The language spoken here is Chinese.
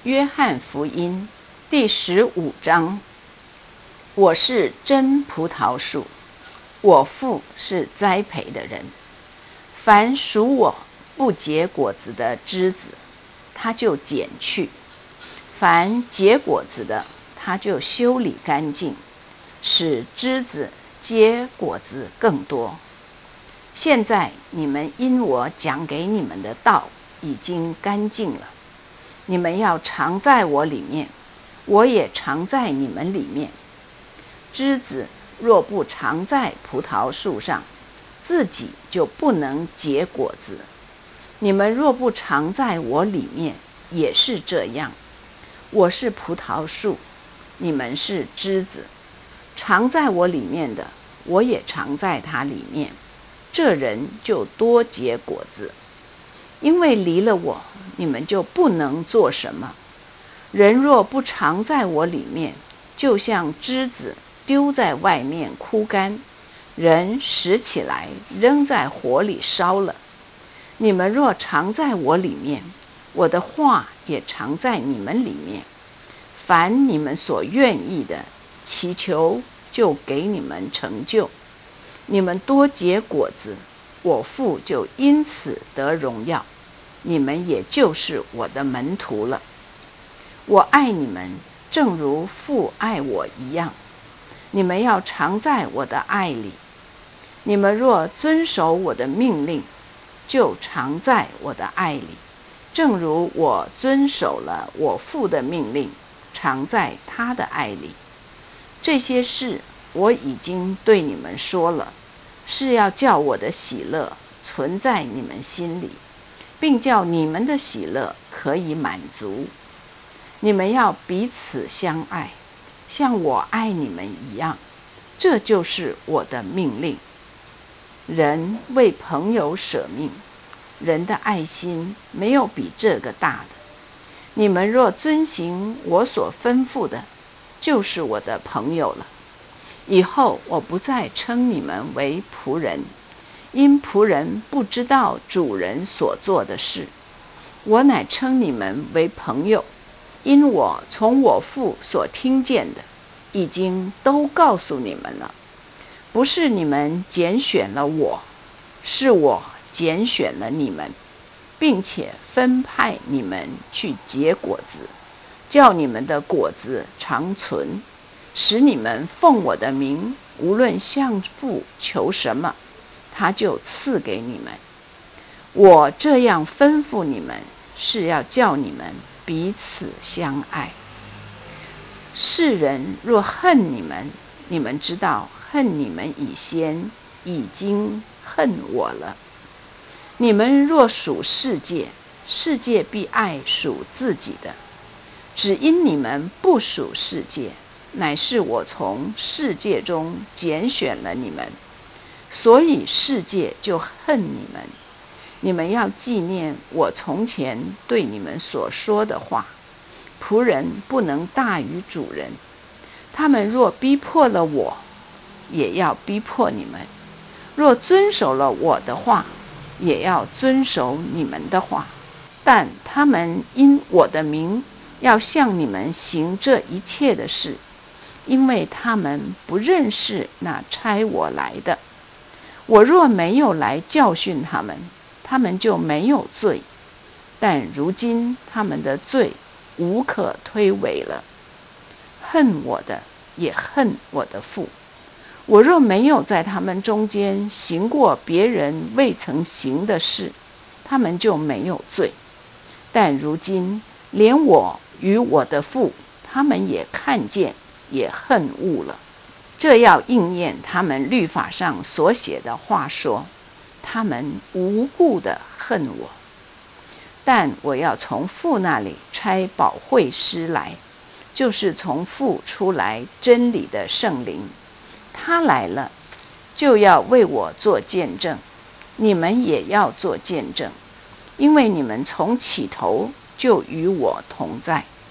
约翰福音第15章。我是真葡萄树，我父是栽培的人。凡属我不结果子的枝子，他就剪去；凡结果子的，他就修理干净，使枝子结果子更多。现在你们因我讲给你们的道已经干净了。你们要常在我里面，我也常在你们里面。枝子若不常在葡萄树上，自己就不能结果子。你们若不常在我里面，也是这样。我是葡萄树，你们是枝子。常在我里面的，我也常在他里面，这人就多结果子。因为离了我，你们就不能做什么。人若不常在我里面，就像枝子丢在外面枯干，人拾起来扔在火里烧了。你们若常在我里面，我的话也常在你们里面。凡你们所愿意的，祈求就给你们成就。你们多结果子，我父就因此得荣耀，你们也就是我的门徒了。我爱你们，正如父爱我一样。你们要常在我的爱里。你们若遵守我的命令，就常在我的爱里，正如我遵守了我父的命令，常在他的爱里。这些事我已经对你们说了，是要叫我的喜乐存在你们心里，并叫你们的喜乐可以满足。你们要彼此相爱，像我爱你们一样，这就是我的命令。人为朋友舍命，人的爱心没有比这个大的。你们若遵行我所吩咐的，就是我的朋友了。以后我不再称你们为仆人，因仆人不知道主人所做的事。我乃称你们为朋友，因我从我父所听见的，已经都告诉你们了。不是你们拣选了我，是我拣选了你们，并且分派你们去结果子，叫你们的果子长存，使你们奉我的名，无论向父求什么，他就赐给你们。我这样吩咐你们，是要叫你们彼此相爱。世人若恨你们，你们知道恨你们以先已经恨我了。你们若属世界，世界必爱属自己的。只因你们不属世界，乃是我从世界中拣选了你们，所以世界就恨你们。你们要纪念我从前对你们所说的话，仆人不能大于主人。他们若逼迫了我，也要逼迫你们；若遵守了我的话，也要遵守你们的话。但他们因我的名要向你们行这一切的事，因为他们不认识那差我来的。我若没有来教训他们，他们就没有罪。但如今他们的罪无可推诿了。恨我的也恨我的父。我若没有在他们中间行过别人未曾行的事，他们就没有罪。但如今连我与我的父，他们也看见，也恨恶了。这要应验他们律法上所写的话说，他们无故的恨我。但我要从父那里差保惠师来，就是从父出来真理的圣灵。他来了，就要为我做见证，你们也要做见证，因为你们从起头就与我同在。